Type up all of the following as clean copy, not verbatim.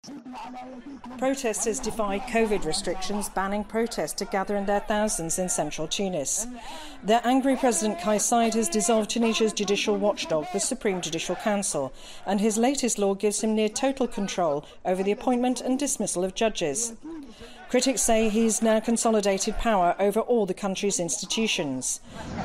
Protesters defy COVID restrictions banning protests to gather in their thousands in central Tunis. Their angry President Kais Saied has dissolved Tunisia's judicial watchdog, the Supreme Judicial Council, and his latest law gives him near total control over the appointment and dismissal of judges. Critics say he's now consolidated power over all the country's institutions.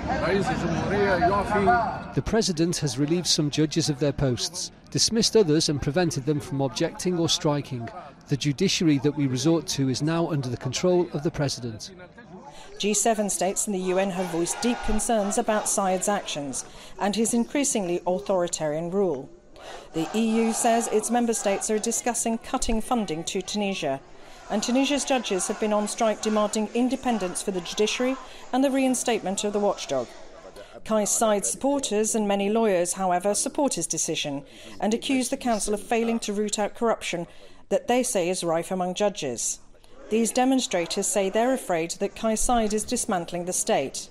The president has relieved some judges of their posts, dismissed others and prevented them from objecting or striking. The judiciary that we resort to is now under the control of the president. G7 states and the UN have voiced deep concerns about Saied's actions and his increasingly authoritarian rule. The EU says its member states are discussing cutting funding to Tunisia. And Tunisia's judges have been on strike demanding independence for the judiciary and the reinstatement of the watchdog. Kais Saied's supporters and many lawyers, however, support his decision and accuse the council of failing to root out corruption that they say is rife among judges. These demonstrators say they're afraid that Kais Saied is dismantling the state.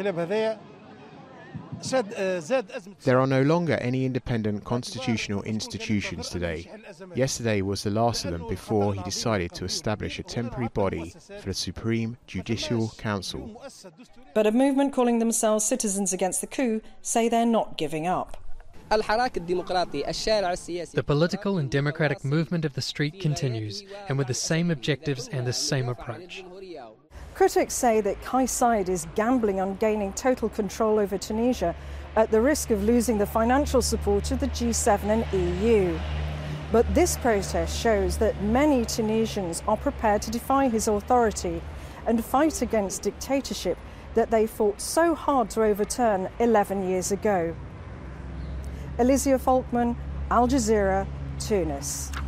There are no longer any independent constitutional institutions today. Yesterday was the last of them before he decided to establish a temporary body for the Supreme Judicial Council. But a movement calling themselves Citizens Against the Coup say they're not giving up. The political and democratic movement of the street continues, and with the same objectives and the same approach. Critics say that Kais Saied is gambling on gaining total control over Tunisia at the risk of losing the financial support of the G7 and EU. But this protest shows that many Tunisians are prepared to defy his authority and fight against dictatorship that they fought so hard to overturn 11 years ago. Elysia Falkman, Al Jazeera, Tunis.